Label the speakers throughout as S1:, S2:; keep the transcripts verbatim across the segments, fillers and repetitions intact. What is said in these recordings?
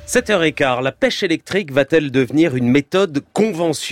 S1: sept heures quinze, la pêche électrique va-t-elle devenir une méthode conventionnelle ?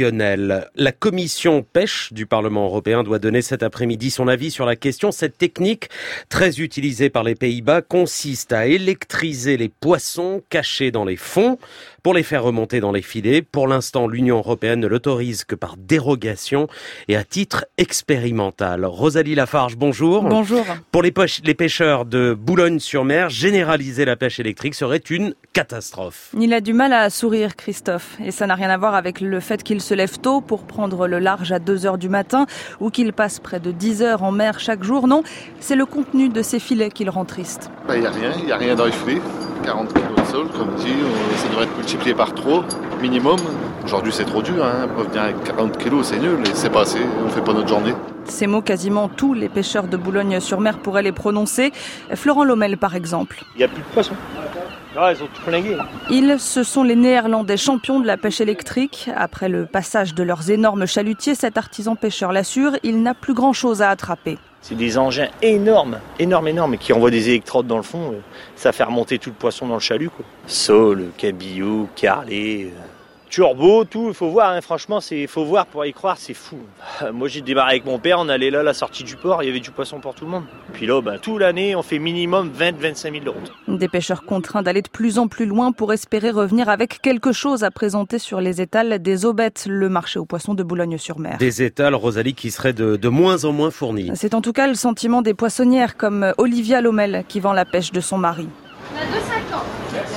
S1: La commission pêche du Parlement européen doit donner cet après-midi son avis sur la question. Cette technique, très utilisée par les Pays-Bas, consiste à électriser les poissons cachés dans les fonds pour les faire remonter dans les filets. Pour l'instant, l'Union européenne ne l'autorise que par dérogation et à titre expérimental. Rosalie Lafarge, bonjour.
S2: Bonjour.
S1: Pour les, pêche- les pêcheurs de Boulogne-sur-Mer, généraliser la pêche électrique serait une catastrophe.
S2: Il a du mal à sourire, Christophe. Et ça n'a rien à voir avec le fait qu'il se lève tôt pour prendre le large à deux heures du matin ou qu'il passe près de dix heures en mer chaque jour. Non, c'est le contenu de ces filets qui le rend triste.
S3: Il n'y a rien, il n'y a rien dans les filets. quarante kilos de sol, comme dit, ça devrait être multiplié par trois, minimum. Aujourd'hui, c'est trop dur, hein. Revenir avec quarante kilos, c'est nul, et c'est pas assez, on fait pas notre journée.
S2: Ces mots, quasiment tous les pêcheurs de Boulogne-sur-Mer pourraient les prononcer. Florent Lomel, par exemple.
S4: Il n'y a plus de poissons. Ah, ils ont tout flingué.
S2: Ils, ce sont les Néerlandais champions de la pêche électrique. Après le passage de leurs énormes chalutiers, cet artisan pêcheur l'assure, il n'a plus grand-chose à attraper.
S4: C'est des engins énormes, énormes, énormes, qui envoient des électrodes dans le fond. Ça fait remonter tout le poisson dans le chalut, quoi. Saule, cabillaud, carlet, turbo, tout. Il faut voir, hein, franchement, il faut voir pour y croire, c'est fou. Moi, j'ai démarré avec mon père, on allait là à la sortie du port, il y avait du poisson pour tout le monde. Puis là, ben, toute l'année, on fait minimum vingt à vingt-cinq mille euros.
S2: Des pêcheurs contraints d'aller de plus en plus loin pour espérer revenir avec quelque chose à présenter sur les étals des Aubettes, le marché aux poissons de Boulogne-sur-Mer.
S1: Des étals, Rosalie, qui seraient de, de moins en moins fournis.
S2: C'est en tout cas le sentiment des poissonnières comme Olivia Lomel qui vend la pêche de son mari.
S5: On a deux cinquante.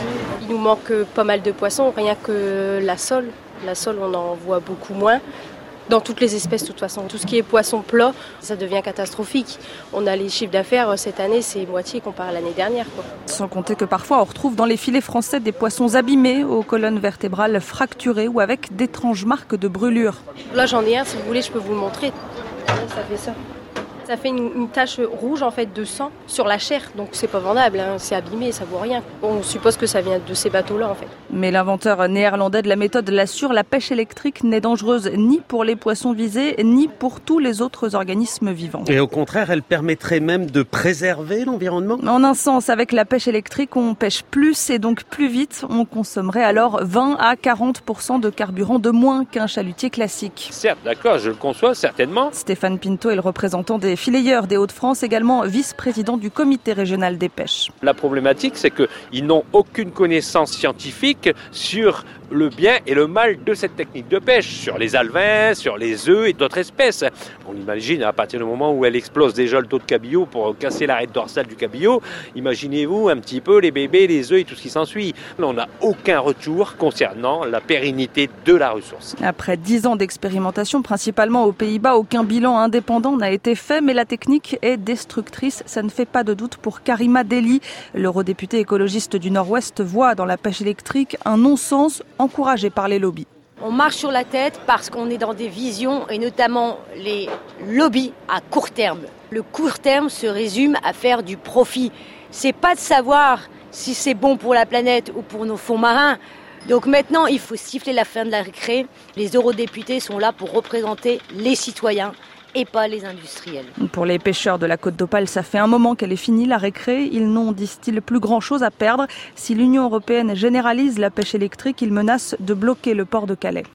S5: Il nous manque pas mal de poissons, rien que la sole. La sole, on en voit beaucoup moins. Dans toutes les espèces, de toute façon. Tout ce qui est poisson plat, ça devient catastrophique. On a les chiffres d'affaires, cette année, c'est moitié comparé à l'année dernière, quoi.
S2: Sans compter que parfois, on retrouve dans les filets français des poissons abîmés, aux colonnes vertébrales fracturées ou avec d'étranges marques de brûlure.
S5: Là, j'en ai un, si vous voulez, je peux vous le montrer. Ça fait ça. Ça fait une, une tache rouge en fait de sang sur la chair, donc c'est pas vendable, hein, c'est abîmé, ça vaut rien. On suppose que ça vient de ces bateaux-là en fait.
S2: Mais l'inventeur néerlandais de la méthode l'assure, la pêche électrique n'est dangereuse ni pour les poissons visés, ni pour tous les autres organismes vivants.
S1: Et au contraire, elle permettrait même de préserver l'environnement ?
S2: En un sens, avec la pêche électrique, on pêche plus et donc plus vite. On consommerait alors vingt à quarante pour cent de carburant de moins qu'un chalutier classique.
S6: Certes, d'accord, je le conçois certainement.
S2: Stéphane Pinto est le représentant des fileyeurs des Hauts-de-France, également vice-président du comité régional des pêches.
S6: La problématique, c'est qu'ils n'ont aucune connaissance scientifique sur le bien et le mal de cette technique de pêche, sur les alevins, sur les œufs et d'autres espèces. On imagine à partir du moment où elle explose déjà le taux de cabillaud pour casser l'arête dorsale du cabillaud, imaginez-vous un petit peu les bébés, les œufs et tout ce qui s'ensuit. On n'a aucun retour concernant la pérennité de la ressource.
S2: Après dix ans d'expérimentation, principalement aux Pays-Bas, aucun bilan indépendant n'a été fait, mais la technique est destructrice. Ça ne fait pas de doute pour Karima Deli. L'eurodéputée écologiste du Nord-Ouest voit dans la pêche électrique un non-sens encouragé par les lobbies.
S7: On marche sur la tête parce qu'on est dans des visions et notamment les lobbies à court terme. Le court terme se résume à faire du profit. C'est pas de savoir si c'est bon pour la planète ou pour nos fonds marins. Donc maintenant, il faut siffler la fin de la récré. Les eurodéputés sont là pour représenter les citoyens et pas les industriels.
S2: Pour les pêcheurs de la Côte d'Opale, ça fait un moment qu'elle est finie, la récré. Ils n'ont, disent-ils, plus grand-chose à perdre. Si l'Union européenne généralise la pêche électrique, ils menacent de bloquer le port de Calais.